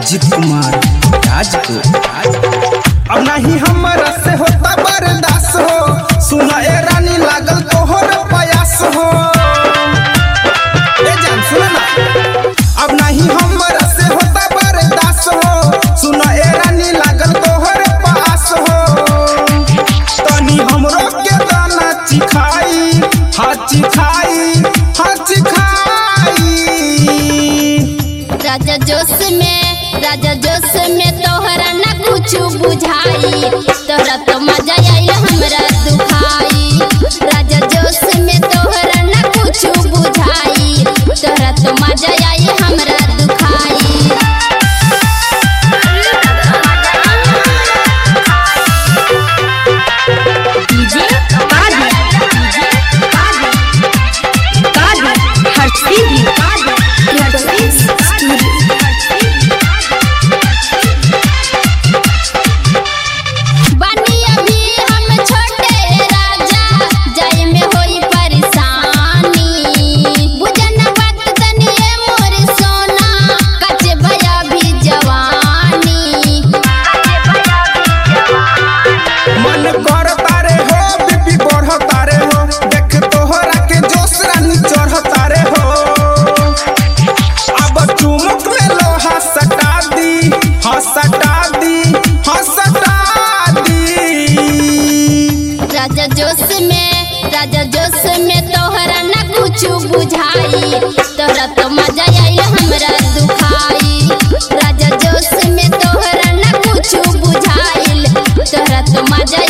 अजीत कुमार राजपूत। अब नहीं हमरा से होता बर्दाश्त हो, सुना ए रानी लागल तोहर प्रयास हो। ए जान सुन ना, अब नहीं हमरा से होता बर्दाश्त हो, सुना ए रानी लागल तोहर प्रयास हो। तनी हमरो के दाना चिखाई, हाथ चिखाई, हाथ चिखाई। राजा जोश में तोहरा ना कुछ बुझाई, तोहरा तो मजा आइल हमरा दुखाई। राजा जोश में तोहरा ना कुछ बुझाई, तोहरा तो मजा आइल हमरा दुखाई। डीजे हर्षदीप राजा जोश में तोहरा ना कुछ बुझाई, तोहरा तो मजा आइल हमरा दुखाई। राजा जोश में तोहरा ना कुछ बुझाइल, तोहरा तो मजा